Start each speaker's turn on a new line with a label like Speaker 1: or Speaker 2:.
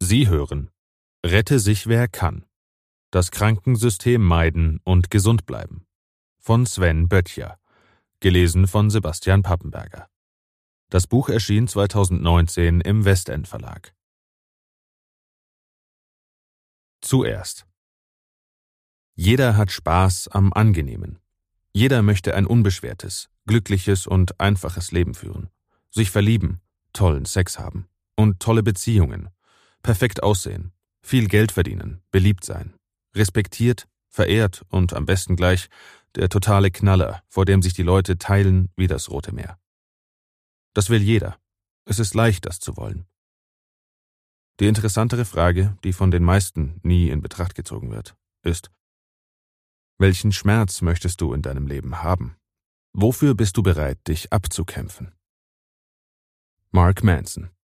Speaker 1: Sie hören Rette sich wer kann. Das Krankensystem meiden und gesund bleiben. Von Sven Böttcher. Gelesen von Sebastian Pappenberger. Das Buch erschien 2019 im Westend Verlag. Zuerst. Jeder hat Spaß am Angenehmen. Jeder möchte ein unbeschwertes, glückliches und einfaches Leben führen. Sich verlieben, tollen Sex haben und tolle Beziehungen, perfekt aussehen, viel Geld verdienen, beliebt sein, respektiert, verehrt und am besten gleich der totale Knaller, vor dem sich die Leute teilen wie das Rote Meer. Das will jeder. Es ist leicht, das zu wollen. Die interessantere Frage, die von den meisten nie in Betracht gezogen wird, ist: Welchen Schmerz möchtest du in deinem Leben haben? Wofür bist du bereit, dich abzukämpfen? Mark Manson.